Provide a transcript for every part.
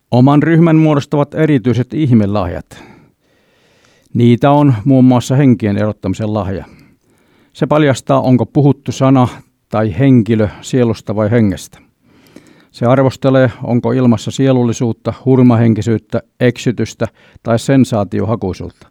Oman ryhmän muodostavat erityiset ihmelahjat. Niitä on muun muassa henkien erottamisen lahja. Se paljastaa, onko puhuttu sana tai henkilö sielusta vai hengestä. Se arvostelee, onko ilmassa sielullisuutta, hurmahenkisyyttä, eksytystä tai sensaatiohakuisuutta.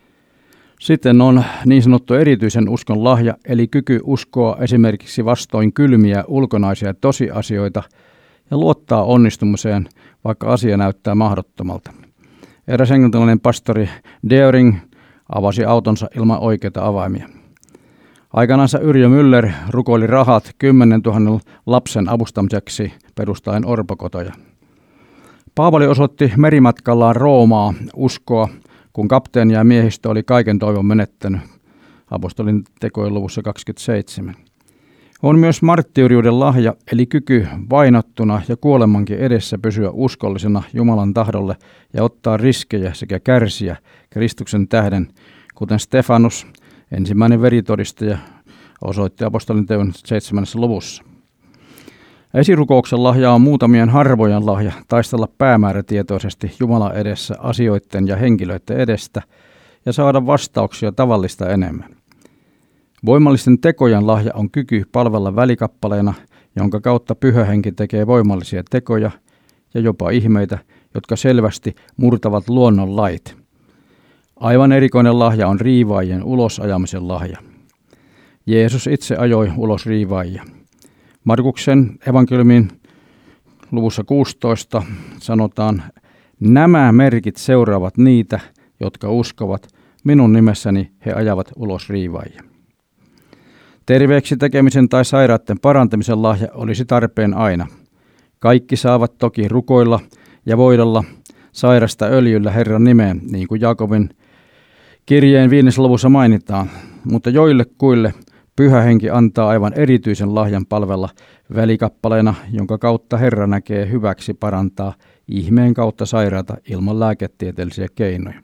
Sitten on niin sanottu erityisen uskon lahja, eli kyky uskoa esimerkiksi vastoin kylmiä ulkonaisia tosiasioita ja luottaa onnistumiseen, vaikka asia näyttää mahdottomalta. Eräs englantilainen pastori Deering avasi autonsa ilman oikeita avaimia. Aikanaansa Yrjö Müller rukoili rahat 10 000 lapsen avustamiseksi perustaen orpokotoja. Paavali osoitti merimatkallaan Roomaa uskoa, kun kapteeni ja miehistö oli kaiken toivon menettänyt. Apostolin tekojen luvussa 27. On myös marttyyriuden lahja, eli kyky vainottuna ja kuolemankin edessä pysyä uskollisena Jumalan tahdolle ja ottaa riskejä sekä kärsiä Kristuksen tähden, kuten Stefanus, ensimmäinen veritodistaja, osoitti apostolin teon 7. luvussa. Esirukouksen lahja on muutamien harvojen lahja taistella päämäärätietoisesti Jumalan edessä asioiden ja henkilöiden edestä ja saada vastauksia tavallista enemmän. Voimallisten tekojen lahja on kyky palvella välikappaleena, jonka kautta Pyhä Henki tekee voimallisia tekoja ja jopa ihmeitä, jotka selvästi murtavat luonnon lait. Aivan erikoinen lahja on riivaajien ulosajamisen lahja. Jeesus itse ajoi ulos riivaajia. Markuksen evankeliumin luvussa 16 sanotaan, nämä merkit seuraavat niitä, jotka uskovat, minun nimessäni he ajavat ulos riivaajia. Terveeksi tekemisen tai sairaiden parantamisen lahja olisi tarpeen aina. Kaikki saavat toki rukoilla ja voidella sairasta öljyllä Herran nimeen, niin kuin Jaakobin kirjeen 5. luvussa mainitaan, mutta joillekuille Pyhä Henki antaa aivan erityisen lahjan palvella välikappaleena, jonka kautta Herra näkee hyväksi parantaa ihmeen kautta sairaata ilman lääketieteellisiä keinoja.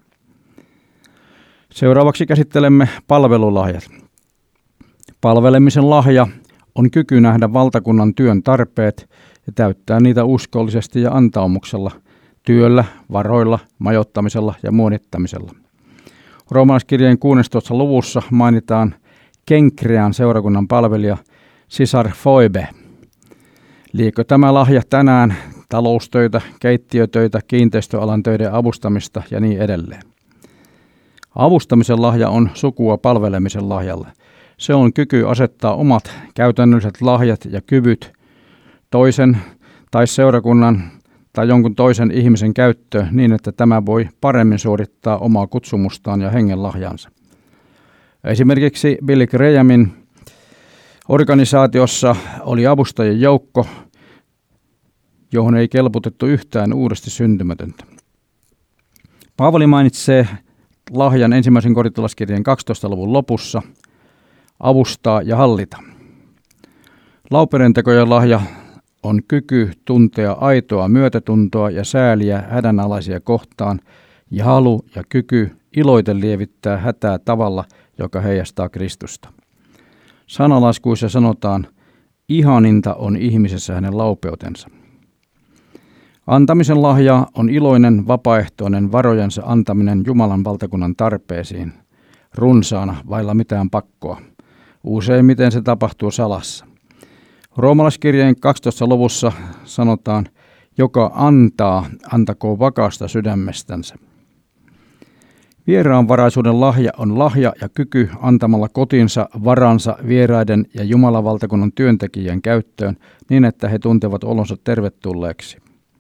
Seuraavaksi käsittelemme palvelulahjat. Palvelemisen lahja on kyky nähdä valtakunnan työn tarpeet ja täyttää niitä uskollisesti ja antaumuksella, työllä, varoilla, majoittamisella ja muonittamisella. Roomalaiskirjeen 16. luvussa mainitaan Kenkrean seurakunnan palvelija Sisar Foibe. Liekö tämä lahja tänään taloustöitä, keittiötöitä, kiinteistöalan töiden avustamista ja niin edelleen. Avustamisen lahja on sukua palvelemisen lahjalle. Se on kyky asettaa omat käytännölliset lahjat ja kyvyt toisen tai seurakunnan tai jonkun toisen ihmisen käyttöön niin, että tämä voi paremmin suorittaa omaa kutsumustaan ja hengen lahjansa. Esimerkiksi Billy Grahamin organisaatiossa oli avustajien joukko, johon ei kelputettu yhtään uudesti syntymätöntä. Paavali mainitsee lahjan 1. korintolaiskirjeen 12. luvun lopussa, avustaa ja hallita. Lauperentekojen lahja on kyky tuntea aitoa myötätuntoa ja sääliä hädänalaisia kohtaan ja halu ja kyky iloiten lievittää hätää tavalla, joka heijastaa Kristusta. Sanalaskuissa sanotaan, ihaninta on ihmisessä hänen laupeutensa. Antamisen lahja on iloinen, vapaaehtoinen varojensa antaminen Jumalan valtakunnan tarpeisiin, runsaana, vailla mitään pakkoa. Useimmiten se tapahtuu salassa. Roomalaiskirjeen 12. luvussa sanotaan, joka antaa, antakoon vakaasta sydämestänsä. Vieraanvaraisuuden lahja on lahja ja kyky antamalla kotinsa, varansa vieraiden ja Jumalan valtakunnan työntekijän käyttöön niin, että he tuntevat olonsa tervetulleeksi.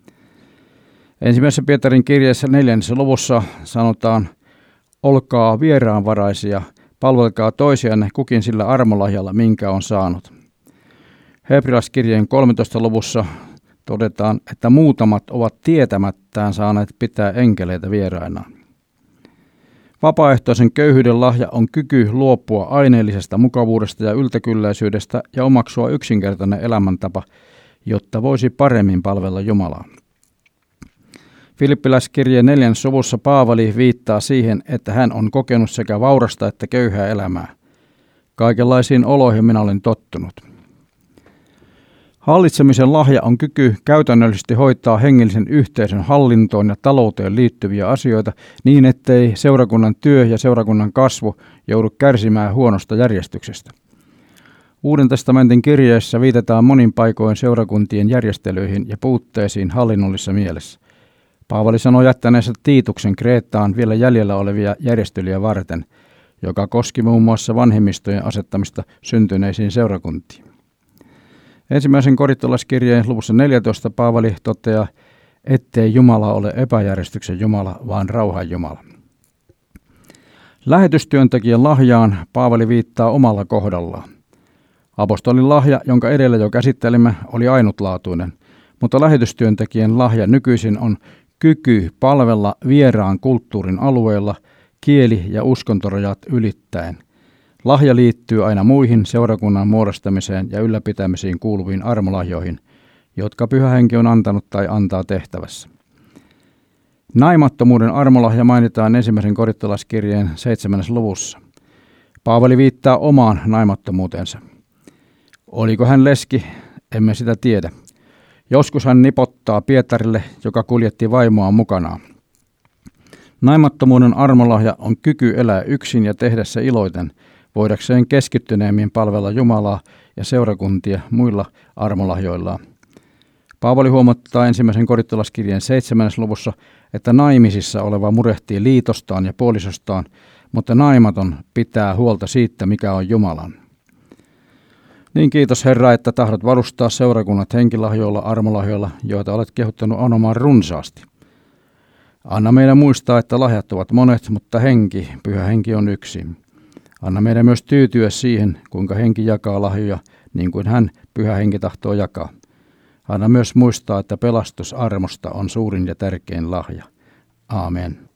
1. Pietarin kirjeessä 4. luvussa sanotaan, olkaa vieraanvaraisia, palvelkaa toisianne kukin sillä armolahjalla, minkä on saanut. Hebrealaiskirjeen 13. luvussa todetaan, että muutamat ovat tietämättään saaneet pitää enkeleitä vierainaan. Vapaaehtoisen köyhyyden lahja on kyky luopua aineellisesta mukavuudesta ja yltäkylläisyydestä ja omaksua yksinkertainen elämäntapa, jotta voisi paremmin palvella Jumalaa. Filippiläiskirjeen 4. luvussa Paavali viittaa siihen, että hän on kokenut sekä vaurasta että köyhää elämää. Kaikenlaisiin oloihin minä olen tottunut. Hallitsemisen lahja on kyky käytännöllisesti hoitaa hengellisen yhteisön hallintoon ja talouteen liittyviä asioita niin, ettei seurakunnan työ ja seurakunnan kasvu joudu kärsimään huonosta järjestyksestä. Uuden testamentin kirjeessä viitataan monin paikoin seurakuntien järjestelyihin ja puutteisiin hallinnollisessa mielessä. Paavali sanoi jättäneensä Tiituksen Kreettaan vielä jäljellä olevia järjestelyjä varten, joka koski muun muassa vanhemmistojen asettamista syntyneisiin seurakuntiin. Ensimmäisen korintolaiskirjeen luvussa 14 Paavali toteaa, ettei Jumala ole epäjärjestyksen Jumala, vaan rauhan Jumala. Lähetystyöntekijän lahjaan Paavali viittaa omalla kohdallaan. Apostolin lahja, jonka edellä jo käsittelimme, oli ainutlaatuinen, mutta lähetystyöntekijän lahja nykyisin on kyky palvella vieraan kulttuurin alueella kieli- ja uskontorajat ylittäen. Lahja liittyy aina muihin seurakunnan muodostamiseen ja ylläpitämisiin kuuluviin armolahjoihin, jotka Pyhä Henki on antanut tai antaa tehtävässä. Naimattomuuden armolahja mainitaan ensimmäisen korintolaiskirjeen 7. luvussa. Paavali viittaa omaan naimattomuutensa. Oliko hän leski? Emme sitä tiedä. Joskus hän nipottaa Pietarille, joka kuljetti vaimoaan mukanaan. Naimattomuuden armolahja on kyky elää yksin ja tehdä se iloiten, voidakseen keskittyneemmin palvella Jumalaa ja seurakuntia muilla armolahjoillaan. Paavali huomattaa ensimmäisen korintolaiskirjeen 7. luvussa, että naimisissa oleva murehtii liitostaan ja puolisostaan, mutta naimaton pitää huolta siitä, mikä on Jumalan. Niin kiitos Herra, että tahdot varustaa seurakunnat henkilahjoilla, armolahjoilla, joita olet kehottanut anomaan runsaasti. Anna meidän muistaa, että lahjat ovat monet, mutta henki, Pyhä Henki on yksi. Anna meidän myös tyytyä siihen, kuinka henki jakaa lahjoja, niin kuin hän, Pyhä Henki, tahtoo jakaa. Anna myös muistaa, että pelastus armosta on suurin ja tärkein lahja. Aamen.